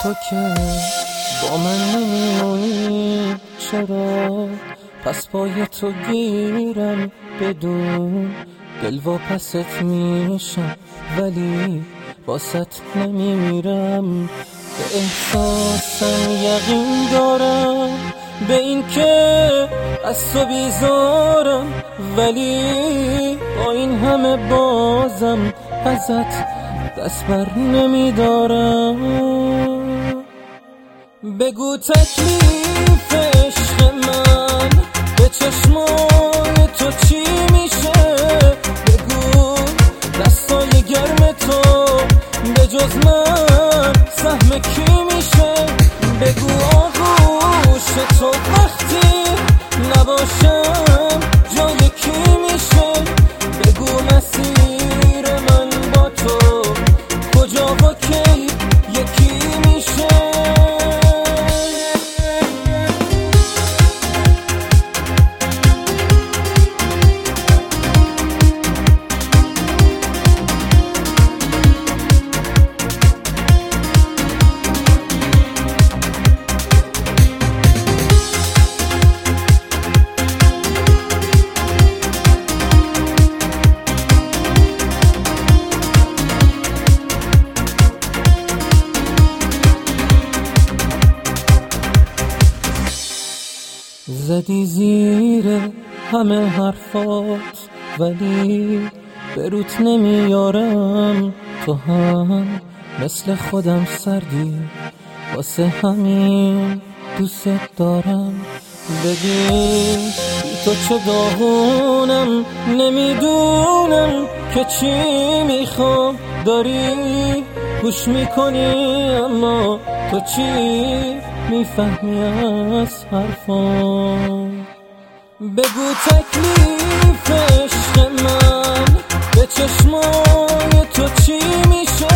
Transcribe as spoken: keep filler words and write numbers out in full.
تو که با من نمیمونی چرا؟ پس پای تو گیرم بدون دل واپست میشم، ولی واسط نمیمیرم. به احساسم یقین دارم، به این که از تو بیزارم، ولی با این همه بازم ازت دست بر نمیدارم. بگو تکلیف عشق من به چشمای تو چی میشه؟ بگو دستای گرم تو به جز من سهم کی میشه؟ بگو آغوش تو وقتی نباشم جای کی میشه؟ بگو مسیر من با تو کجا و کی یکی میشه؟ زدی زیر همه حرفات، ولی به روت نمیارم. تو هم مثل خودم سردی، واسه همین دوست دارم. ببین تو چه داغونم، نمیدونم که چی میخوام. داری گوش میکنی اما تو چی میفهمی از حرفام؟ بگو تکلیف عشق من به چشمای تو چی میشه؟